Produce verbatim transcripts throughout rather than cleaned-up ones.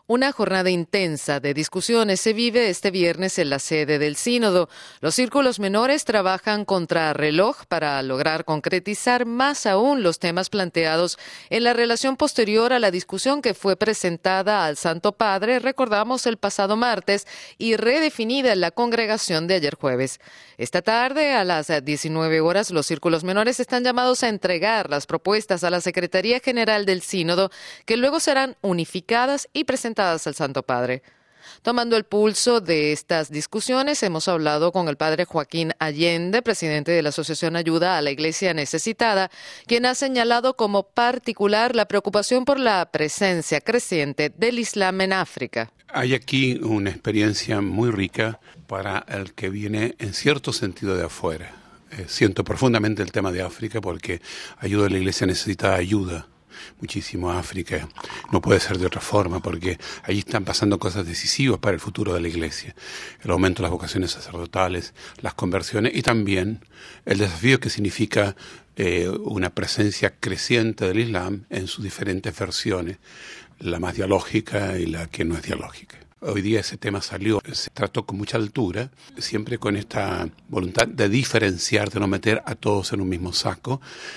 Una jornada intensa de discusiones se vive este viernes en la sede del Sínodo. Los círculos menores trabajan contra reloj para lograr concretizar más aún los temas planteados en la relación posterior a la discusión que fue presentada al Santo Padre, recordamos, el pasado martes y redefinida en la congregación de ayer jueves. Esta tarde, a las diecinueve horas, los círculos menores están llamados a entregar las propuestas a la Secretaría General del Sínodo, que luego serán unificadas y presentadas al Santo Padre. Tomando el pulso de estas discusiones, hemos hablado con el padre Joaquín Allende, presidente de la Asociación Ayuda a la Iglesia Necesitada, quien ha señalado como particular la preocupación por la presencia creciente del Islam en África. Hay aquí una experiencia muy rica para el que viene en cierto sentido de afuera. Eh, siento profundamente el tema de África porque Ayuda a la Iglesia Necesitada ayuda muchísimo a África. No puede ser de otra forma porque allí están pasando cosas decisivas para el futuro de la Iglesia. El aumento de las vocaciones sacerdotales, las conversiones y también el desafío que significa eh, una presencia creciente del Islam en sus diferentes versiones, la más dialógica y la que no es dialógica. Hoy día ese tema salió, se trató con mucha altura, siempre con esta voluntad de diferenciar, de no meter a todos en un mismo saco,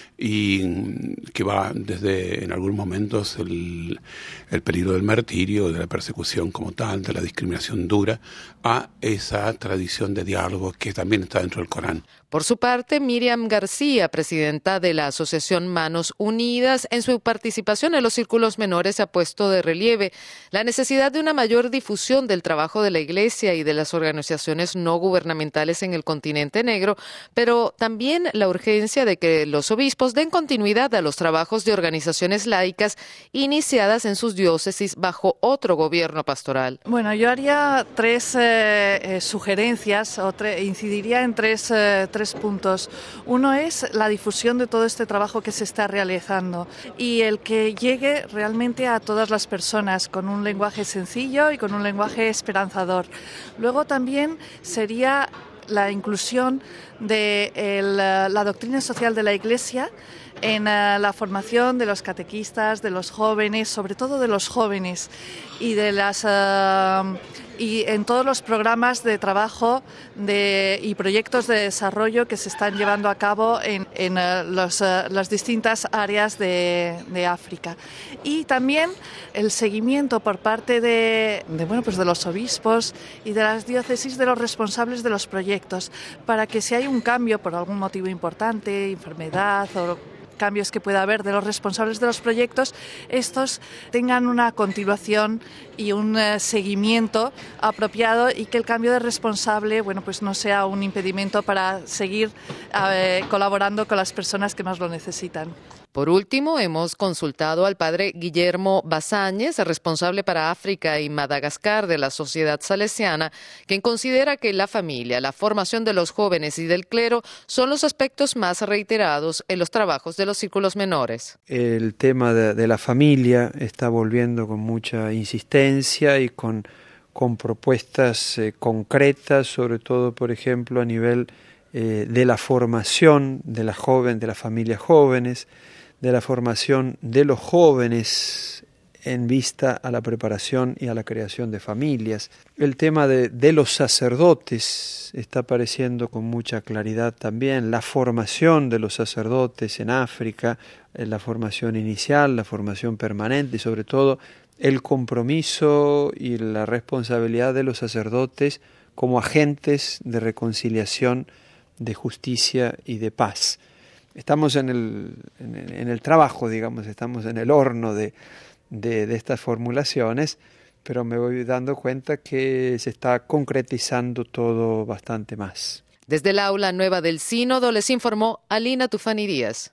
y que va desde, en algunos momentos, el, el peligro del martirio, de la persecución como tal, de la discriminación dura, a esa tradición de diálogo que también está dentro del Corán. Por su parte, Miriam García, presidenta de la Asociación Manos Unidas, en su participación en los círculos menores ha puesto de relieve la necesidad de una mayor difusión del trabajo de la Iglesia y de las organizaciones no gubernamentales en el continente negro, pero también la urgencia de que los obispos den continuidad a los trabajos de organizaciones laicas iniciadas en sus diócesis bajo otro gobierno pastoral. Bueno, yo haría tres eh, eh, sugerencias, o tre- incidiría en tres, eh, tres puntos. Uno es la difusión de todo este trabajo que se está realizando y el que llegue realmente a todas las personas con un lenguaje sencillo y con un lenguaje esperanzador. Luego también sería la inclusión de el, la doctrina social de la Iglesia en uh, la formación de los catequistas, de los jóvenes, sobre todo de los jóvenes, y de las uh, y en todos los programas de trabajo de, y proyectos de desarrollo que se están llevando a cabo en, en uh, los, uh, las distintas áreas de, de África. Y también el seguimiento por parte de, de, bueno, pues de los obispos y de las diócesis, de los responsables de los proyectos, para que si hay un cambio por algún motivo importante, enfermedad o cambios que pueda haber de los responsables de los proyectos, estos tengan una continuación y un uh, seguimiento apropiado y que el cambio de responsable, bueno, pues no sea un impedimento para seguir uh, colaborando con las personas que más lo necesitan. Por último, hemos consultado al padre Guillermo Basáñez, responsable para África y Madagascar de la Sociedad Salesiana, quien considera que la familia, la formación de los jóvenes y del clero son los aspectos más reiterados en los trabajos de los círculos menores. El tema de, de la familia está volviendo con mucha insistencia y con, con propuestas eh, concretas, sobre todo, por ejemplo, a nivel eh, de la formación de la joven, de las familias jóvenes, de la formación de los jóvenes en vista a la preparación y a la creación de familias. El tema de, de los sacerdotes está apareciendo con mucha claridad también, la formación de los sacerdotes en África, la formación inicial, la formación permanente y sobre todo el compromiso y la responsabilidad de los sacerdotes como agentes de reconciliación, de justicia y de paz. Estamos en el, en el, en el trabajo, digamos, estamos en el horno de, de, de estas formulaciones, pero me voy dando cuenta que se está concretizando todo bastante más. Desde el aula nueva del Sínodo les informó Alina Tufani Díaz.